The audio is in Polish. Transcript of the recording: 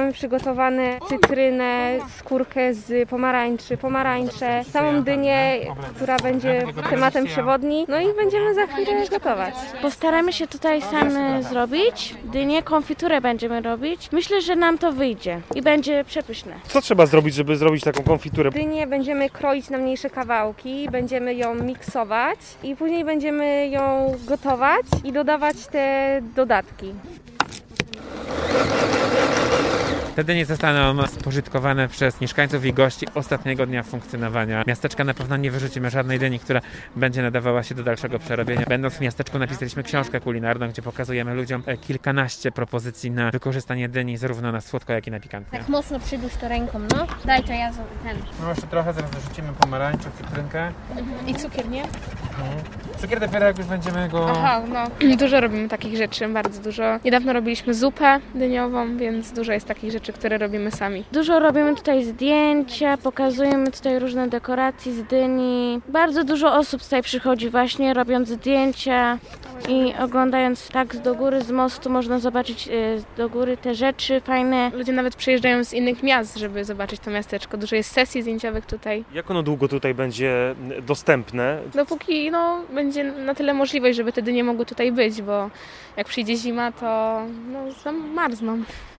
mamy przygotowane cytrynę, skórkę z pomarańcze, samą dynię, która będzie tematem przewodni, no i będziemy za chwilę gotować. Postaramy się tutaj same zrobić, dynię, konfiturę będziemy robić. Myślę, że nam to wyjdzie i będzie przepyszne. Co trzeba zrobić, żeby zrobić taką konfiturę? Dynię będziemy kroić na mniejsze kawałki, będziemy ją miksować i później będziemy ją gotować i dodawać te dodatki. Te dynie zostaną spożytkowane przez mieszkańców i gości ostatniego dnia funkcjonowania miasteczka. Na pewno nie wyrzucimy żadnej dyni, która będzie nadawała się do dalszego przerobienia. Będąc w miasteczku, napisaliśmy książkę kulinarną, gdzie pokazujemy ludziom kilkanaście propozycji na wykorzystanie dyni zarówno na słodko, jak i na pikantnie. Tak mocno przydusz to ręką, no. Daj to ja ten. No jeszcze trochę, zaraz dorzucimy pomarańczę, cytrynkę. I cukier, nie? Cukier dopiero jak już będziemy go... Aha, no. Dużo robimy takich rzeczy, bardzo dużo. Niedawno robiliśmy zupę dyniową, więc dużo jest takich rzeczy, które robimy sami. Dużo robimy tutaj zdjęcia, pokazujemy tutaj różne dekoracje z dyni. Bardzo dużo osób tutaj przychodzi właśnie robiąc zdjęcia i oglądając tak do góry, z mostu można zobaczyć do góry te rzeczy fajne. Ludzie nawet przyjeżdżają z innych miast, żeby zobaczyć to miasteczko. Dużo jest sesji zdjęciowych tutaj. Jak ono długo tutaj będzie dostępne? Dopóki będzie na tyle możliwość, żeby te dynie mogły tutaj być, bo jak przyjdzie zima, to zamarzną.